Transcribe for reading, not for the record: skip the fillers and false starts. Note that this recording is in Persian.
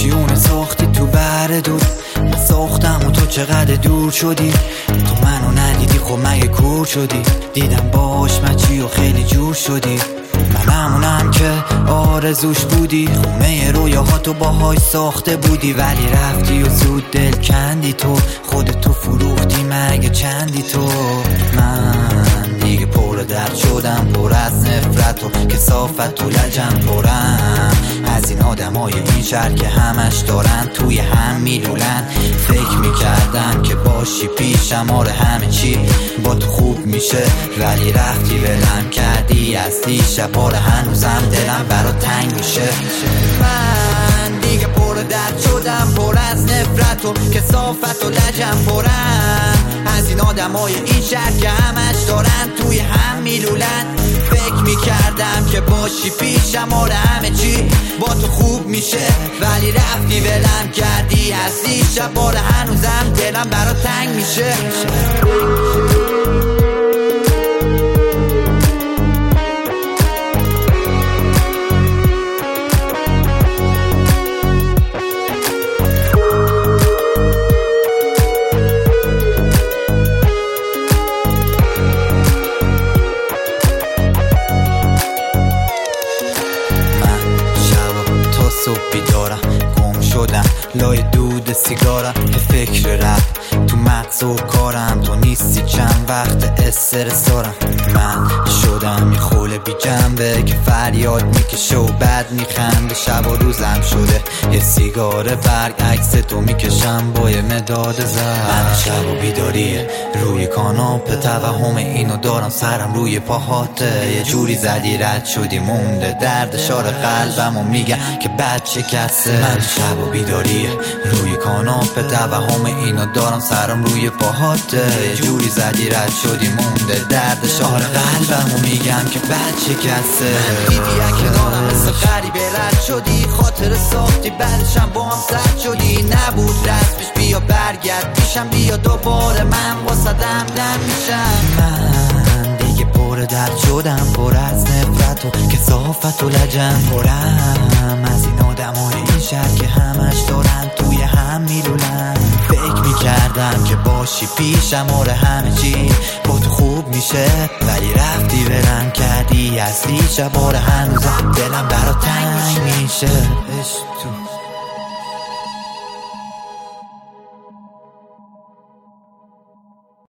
چیونه ساختی تو بر دور، من ساختم و تو چقدر دور شدی. تو منو ندیدی خب مگه کور شدی؟ دیدم باش مچی و خیلی جور شدی. من همونم که آرزوش بودی، خونه رویاهاتو باهاش ساخته بودی. ولی رفتی و زود دل کندی، تو خودتو فروختی مگه چندی تو. من دیگه پر درد شدم، پر از نفرت و کثافت و لجم پرم از این آدمای این شهر که همش دارن توی هم میلولن. فکر میکردم که باشی پیشم، آره همه چی با تو خوب میشه، ولی رفتی ولم کردی از دیشب. آره هنوزم دلم برات تنگ میشه. من دیگه پر درد شدم، پر از نفرت و کثافت و لجم پرم از این آدمای این شهر که همش دارن توی هم میلولن. فکر میکردم که باشی پیشم، آره همه چی با تو خوب میشه، ولی رفتی ولم کردی از دیشب. آره هنوزم دلم برات تنگ میشه. صبح بیدارم، گم شدم لای دود سیگارم، به فکر رپ تو مغز و کارم. تو نیستی چند وقت استرس دارم. من شدم یه خوله بی جنبه که فریاد میکشه و بعد میخنده. شب و روزم شده یه سیگار برگ، عکس تو میکشم با یه مداد زرد. من شب و بیداریه روی کاناپه، توهم اینو دارم سرم روی پاهاته. یه جوری زدی رد شدی مونده درد شار قلبم و میگم که بد شکسته. من شب و بیداریه روی کاناپه، توهم اینو دارم سرم روی پاهاته. یه جوری زدی رد شدی مونده درد شار قلبم و میگم که بد شکسته. دیدی کنارم مثل غریبه رد شدی، خاطر ساختی بعدشم با هم سرد شدی. نبود رسمش بیا برگرد پیشم، بیا دوباره من واسدم دم میشم. من دیگه پر درد شدم، پر از نفرت و کثافت و لجم پرم از این آدمای این شهر که همش دارن توی هم میلولن. فکر میکردم که باشی پیشم، آره همه چی با تو خوب میشه، ولی رفتی ولم کردی از دیشب. آره هنوزم دلم برات تنگ میشه.